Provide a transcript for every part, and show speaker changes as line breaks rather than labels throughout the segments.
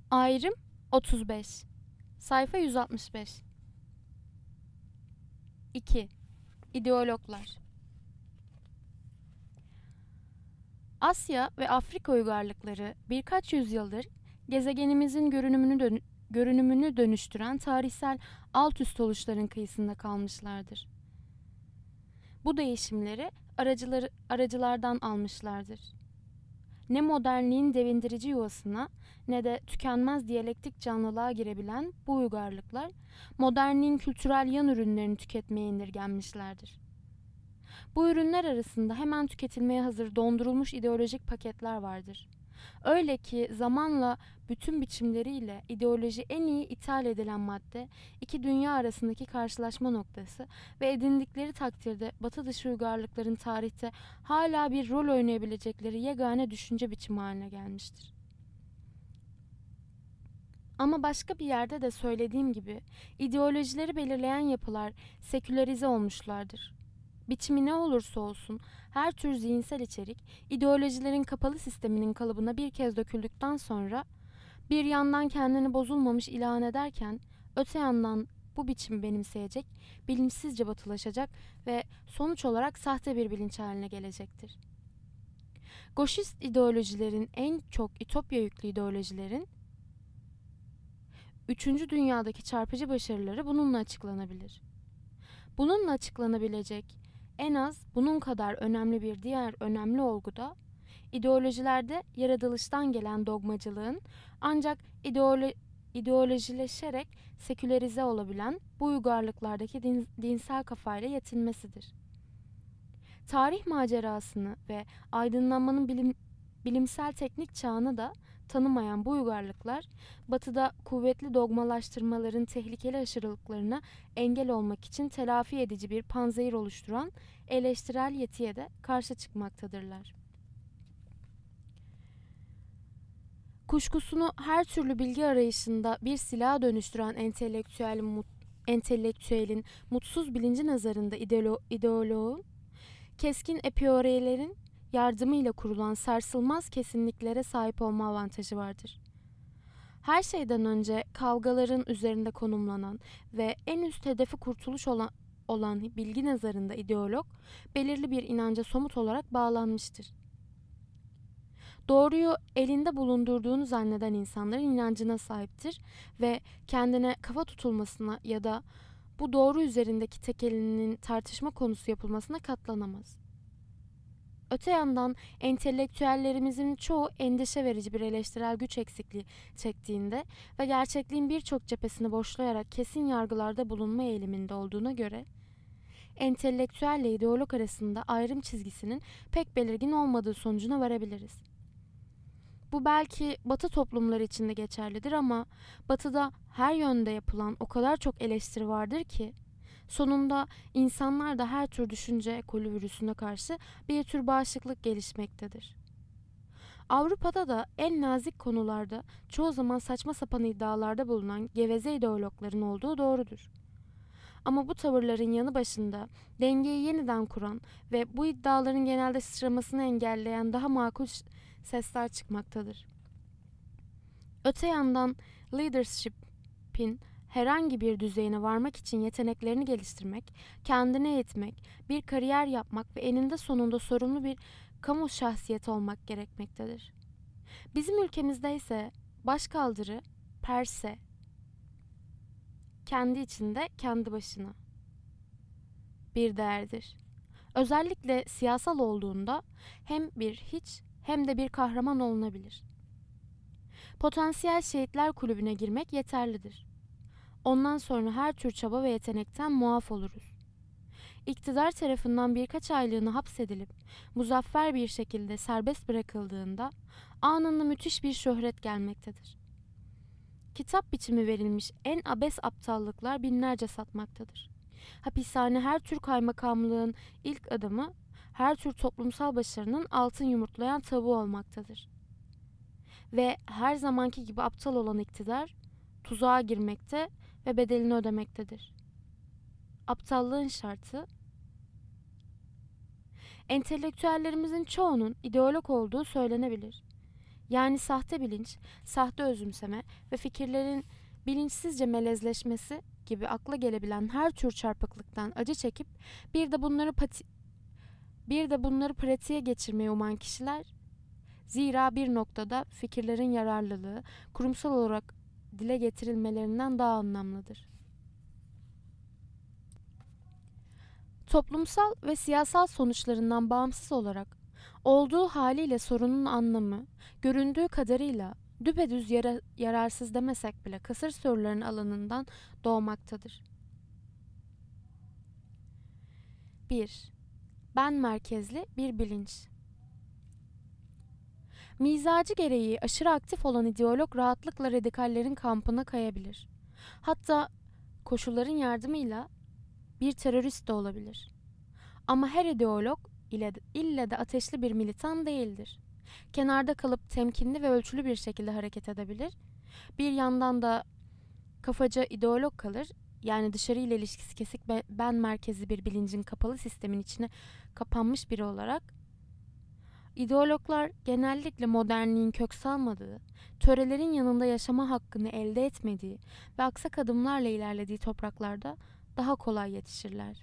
Ayrım 35. Sayfa 165. 2. İdeologlar. Asya ve Afrika uygarlıkları birkaç yüzyıldır gezegenimizin görünümünü dönüştüren tarihsel alt üst oluşların kıyısında kalmışlardır. Bu değişimleri aracılardan almışlardır. Ne modernliğin devindirici yuvasına ne de tükenmez diyalektik canlılığa girebilen bu uygarlıklar modernliğin kültürel yan ürünlerini tüketmeye indirgenmişlerdir. Bu ürünler arasında hemen tüketilmeye hazır dondurulmuş ideolojik paketler vardır. Öyle ki zamanla bütün biçimleriyle ideoloji en iyi ithal edilen madde, iki dünya arasındaki karşılaşma noktası ve edindikleri takdirde batı dışı uygarlıkların tarihte hala bir rol oynayabilecekleri yegane düşünce biçimi haline gelmiştir. Ama başka bir yerde de söylediğim gibi ideolojileri belirleyen yapılar sekülerize olmuşlardır. Biçimi ne olursa olsun her tür zihinsel içerik ideolojilerin kapalı sisteminin kalıbına bir kez döküldükten sonra bir yandan kendini bozulmamış ilan ederken öte yandan bu biçimi benimseyecek, bilinçsizce batılaşacak ve sonuç olarak sahte bir bilinç haline gelecektir. Goşist ideolojilerin en çok ütopya yüklü ideolojilerin üçüncü dünyadaki çarpıcı başarıları bununla açıklanabilir. Bununla açıklanabilecek en az bunun kadar önemli bir diğer önemli olgu da ideolojilerde yaratılıştan gelen dogmacılığın ancak ideolojileşerek sekülerize olabilen bu uygarlıklardaki dinsel kafayla yetinmesidir. Tarih macerasını ve aydınlanmanın bilimsel teknik çağını da tanımayan bu uygarlıklar, batıda kuvvetli dogmalaştırmaların tehlikeli aşırılıklarına engel olmak için telafi edici bir panzehir oluşturan eleştirel yetiye de karşı çıkmaktadırlar. Kuşkusunu her türlü bilgi arayışında bir silaha dönüştüren entelektüelin mutsuz bilinci nazarında ideoloğun, keskin epioreylerin yardımıyla kurulan sarsılmaz kesinliklere sahip olma avantajı vardır. Her şeyden önce kavgaların üzerinde konumlanan ve en üst hedefi kurtuluş olan bilgi nazarında ideolog, belirli bir inanca somut olarak bağlanmıştır. Doğruyu elinde bulundurduğunu zanneden insanların inancına sahiptir ve kendine kafa tutulmasına ya da bu doğru üzerindeki tekelinin tartışma konusu yapılmasına katlanamaz. Öte yandan entelektüellerimizin çoğu endişe verici bir eleştirel güç eksikliği çektiğinde ve gerçekliğin birçok cephesini boşlayarak kesin yargılarda bulunma eğiliminde olduğuna göre, entelektüelle ideolog arasında ayrım çizgisinin pek belirgin olmadığı sonucuna varabiliriz. Bu belki Batı toplumları için de geçerlidir ama Batı'da her yönde yapılan o kadar çok eleştiri vardır ki sonunda insanlar da her tür düşünce ekolü virüsüne karşı bir tür bağışıklık gelişmektedir. Avrupa'da da en nazik konularda çoğu zaman saçma sapan iddialarda bulunan geveze ideologların olduğu doğrudur. Ama bu tavırların yanı başında dengeyi yeniden kuran ve bu iddiaların genelde sıçramasını engelleyen daha makul sesler çıkmaktadır. Öte yandan leadership'in herhangi bir düzeyine varmak için yeteneklerini geliştirmek, kendine yetmek, bir kariyer yapmak ve eninde sonunda sorumlu bir kamu şahsiyeti olmak gerekmektedir. Bizim ülkemizde ise başkaldırı per se, kendi içinde kendi başına bir değerdir. Özellikle siyasal olduğunda hem bir hiç hem de bir kahraman olunabilir. Potansiyel şehitler kulübüne girmek yeterlidir. Ondan sonra her tür çaba ve yetenekten muaf oluruz. İktidar tarafından birkaç aylığına hapsedilip muzaffer bir şekilde serbest bırakıldığında anında müthiş bir şöhret gelmektedir. Kitap biçimi verilmiş en abes aptallıklar binlerce satmaktadır. Hapishane her tür kaymakamlığın ilk adımı, her tür toplumsal başarının altın yumurtlayan tavuğu olmaktadır. Ve her zamanki gibi aptal olan iktidar, tuzağa girmekte ve bedelini ödemektedir. Aptallığın şartı, entelektüellerimizin çoğunun ideolog olduğu söylenebilir. Yani sahte bilinç, sahte özümseme ve fikirlerin bilinçsizce melezleşmesi gibi akla gelebilen her tür çarpıklıktan acı çekip bir de bunları pratiğe geçirmeyi uman kişiler, zira bir noktada fikirlerin yararlılığı kurumsal olarak dile getirilmelerinden daha anlamlıdır. Toplumsal ve siyasal sonuçlarından bağımsız olarak olduğu haliyle sorunun anlamı, göründüğü kadarıyla düpedüz yararsız demesek bile kısır soruların alanından doğmaktadır. 1. Ben merkezli bir bilinç. Mizacı gereği aşırı aktif olan ideolog rahatlıkla radikallerin kampına kayabilir. Hatta koşulların yardımıyla bir terörist de olabilir. Ama her ideolog ille de ateşli bir militan değildir. Kenarda kalıp temkinli ve ölçülü bir şekilde hareket edebilir. Bir yandan da kafaca ideolog kalır. Yani dışarıyla ilişkisi kesik ben merkezli bir bilincin kapalı sistemin içine kapanmış biri olarak. İdeologlar genellikle modernliğin kök salmadığı, törelerin yanında yaşama hakkını elde etmediği ve aksak adımlarla ilerlediği topraklarda daha kolay yetişirler.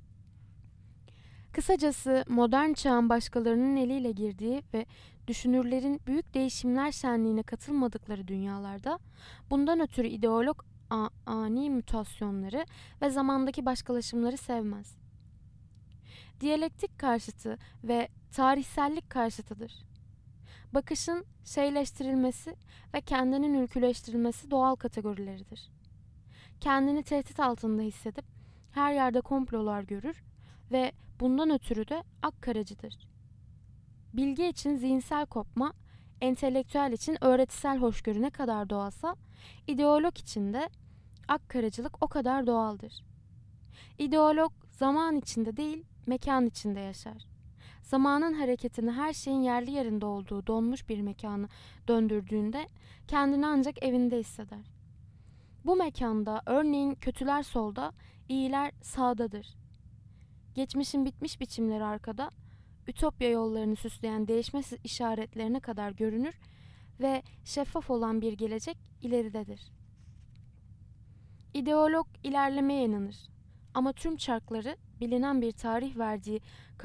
Kısacası modern çağın başkalarının eliyle girdiği ve düşünürlerin büyük değişimler şenliğine katılmadıkları dünyalarda bundan ötürü ideolog ani mutasyonları ve zamandaki başkalaşımları sevmez. Diyalektik karşıtı ve tarihsellik karşıtıdır. Bakışın şeyleştirilmesi ve kendinin ülküleştirilmesi doğal kategorileridir. Kendini tehdit altında hissedip her yerde komplolar görür ve bundan ötürü de akkaracıdır. Bilgi için zihinsel kopma, entelektüel için öğretisel hoşgörü ne kadar doğalsa, ideolog için de akkaracılık o kadar doğaldır. İdeolog zaman içinde değil, mekan içinde yaşar. Zamanın hareketini her şeyin yerli yerinde olduğu donmuş bir mekana döndürdüğünde kendini ancak evinde hisseder. Bu mekanda örneğin kötüler solda, iyiler sağdadır. Geçmişin bitmiş biçimleri arkada, ütopya yollarını süsleyen değişme işaretlerine kadar görünür ve şeffaf olan bir gelecek ileridedir. İdeolog ilerlemeye inanır ama tüm çarkları bilinen bir tarih verdiği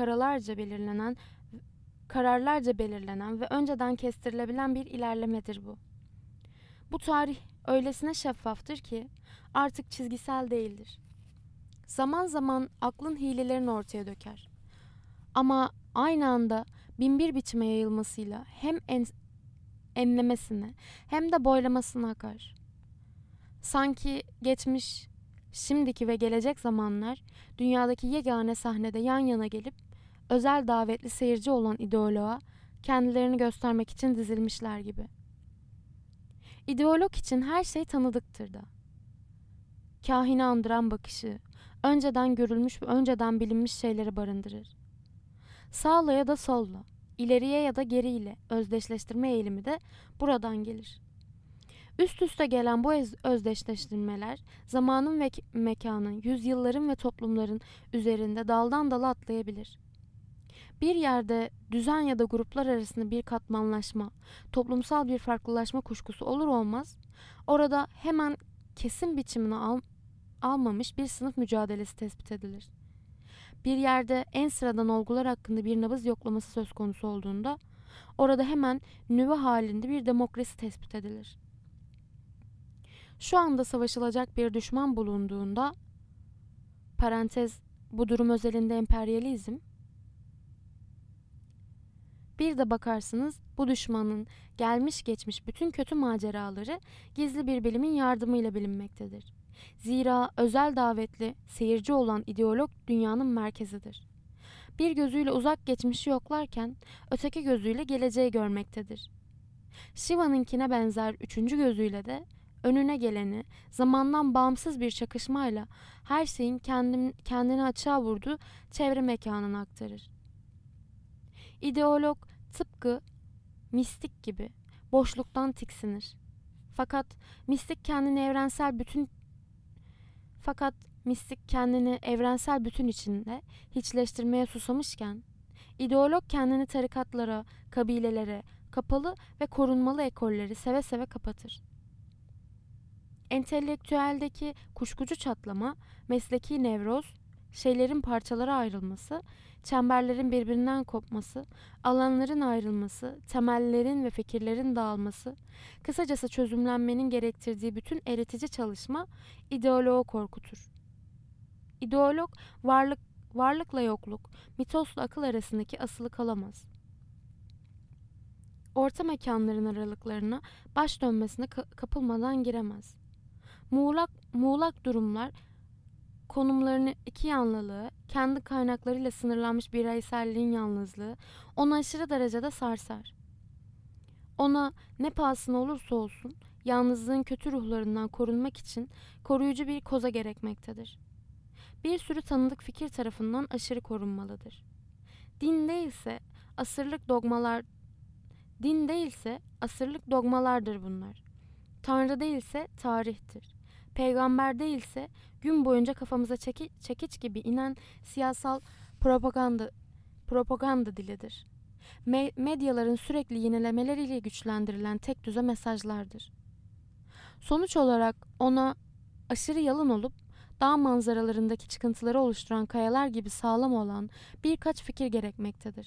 kararlarca belirlenen ve önceden kestirilebilen bir ilerlemedir bu. Bu tarih öylesine şeffaftır ki artık çizgisel değildir. Zaman zaman aklın hilelerini ortaya döker. Ama aynı anda binbir biçime yayılmasıyla hem enlemesine hem de boylamasına akar. Sanki geçmiş, şimdiki ve gelecek zamanlar dünyadaki yegane sahnede yan yana gelip özel davetli seyirci olan ideoloğa kendilerini göstermek için dizilmişler gibi. İdeolog için her şey tanıdıktır da. Kahini andıran bakışı, önceden görülmüş ve önceden bilinmiş şeyleri barındırır. Sağla ya da solla, ileriye ya da geriyle özdeşleştirme eğilimi de buradan gelir. Üst üste gelen bu özdeşleştirmeler zamanın ve mekanın, yüzyılların ve toplumların üzerinde daldan dala atlayabilir. Bir yerde düzen ya da gruplar arasında bir katmanlaşma, toplumsal bir farklılaşma kuşkusu olur olmaz, orada hemen kesin biçimini almamış bir sınıf mücadelesi tespit edilir. Bir yerde en sıradan olgular hakkında bir nabız yoklaması söz konusu olduğunda, orada hemen nüve halinde bir demokrasi tespit edilir. Şu anda savaşılacak bir düşman bulunduğunda, parantez bu durum özelinde emperyalizm, bir de bakarsınız bu düşmanın gelmiş geçmiş bütün kötü maceraları gizli bir bilimin yardımıyla bilinmektedir. Zira özel davetli seyirci olan ideolog dünyanın merkezidir. Bir gözüyle uzak geçmişi yoklarken öteki gözüyle geleceği görmektedir. Shiva'nınkine benzer üçüncü gözüyle de önüne geleni zamandan bağımsız bir çakışmayla her şeyin kendini açığa vurduğu çevre mekanına aktarır. İdeolog tıpkı mistik gibi boşluktan tiksinir. Fakat mistik kendini evrensel bütün içinde hiçleştirmeye susamışken, ideolog kendini tarikatlara, kabilelere, kapalı ve korunmalı ekolleri seve seve kapatır. Entelektüeldeki kuşkucu çatlama, mesleki nevroz, şeylerin parçalara ayrılması, çemberlerin birbirinden kopması, alanların ayrılması, temellerin ve fikirlerin dağılması, kısacası çözümlenmenin gerektirdiği bütün eritici çalışma ideoloğu korkutur. İdeolog varlıkla yokluk, mitosla akıl arasındaki asılı kalamaz. Orta mekanların aralıklarına baş dönmesine kapılmadan giremez. Muğlak durumlar konumlarını iki yanlılığı, kendi kaynaklarıyla sınırlanmış bireyselliğin yalnızlığı onu aşırı derecede sarsar. Ona ne pahasına olursa olsun yalnızlığın kötü ruhlarından korunmak için koruyucu bir koza gerekmektedir. Bir sürü tanıdık fikir tarafından aşırı korunmalıdır. Din değilse asırlık dogmalardır bunlar. Tanrı değilse tarihtir. Peygamber değilse gün boyunca kafamıza çekiç gibi inen siyasal propaganda dilidir. Medyaların sürekli yenilemeleriyle güçlendirilen tek düze mesajlardır. Sonuç olarak ona aşırı yalın olup dağ manzaralarındaki çıkıntıları oluşturan kayalar gibi sağlam olan birkaç fikir gerekmektedir.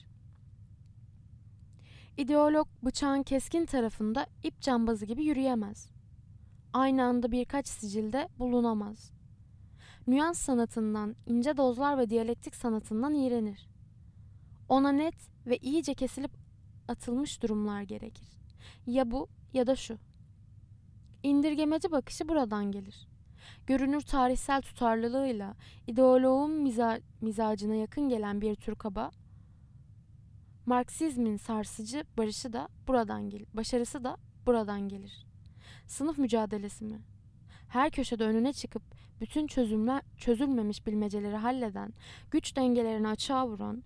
İdeolog bıçağın keskin tarafında ip cambazı gibi yürüyemez. Aynı anda birkaç sicilde bulunamaz. Nüans sanatından, ince dozlar ve diyalektik sanatından iğrenir. Ona net ve iyice kesilip atılmış durumlar gerekir. Ya bu ya da şu. İndirgemeci bakışı buradan gelir. Görünür tarihsel tutarlılığıyla ideoloğun mizacına yakın gelen bir tür kaba, Marksizmin sarsıcı başarısı da buradan gelir. Sınıf mücadelesi mi? Her köşede önüne çıkıp bütün çözülmemiş bilmeceleri halleden, güç dengelerini açığa vuran,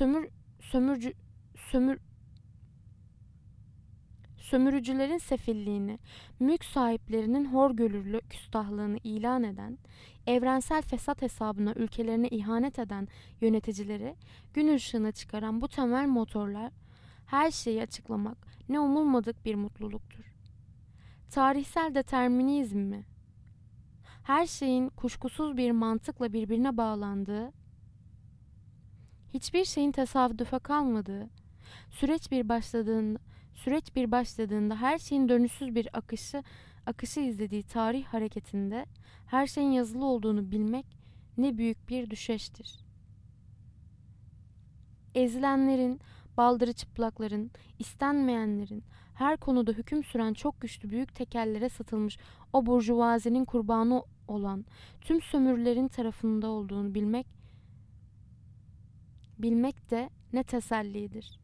sömürücülerin sefilliğini, mülk sahiplerinin horgörülü küstahlığını ilan eden, evrensel fesat hesabına ülkelerine ihanet eden yöneticileri gün ışığına çıkaran bu temel motorlar, her şeyi açıklamak ne umulmadık bir mutluluktur. Tarihsel determinizm mi? Her şeyin kuşkusuz bir mantıkla birbirine bağlandığı, hiçbir şeyin tesadüfe kalmadığı, süreç bir başladığında her şeyin dönüşsüz bir akışı izlediği tarih hareketinde her şeyin yazılı olduğunu bilmek ne büyük bir düşeştir. Ezilenlerin, baldırı çıplakların, istenmeyenlerin, her konuda hüküm süren çok güçlü büyük tekellere satılmış o burjuvazinin kurbanı olan tüm sömürülerin tarafında olduğunu bilmek de ne tesellidir.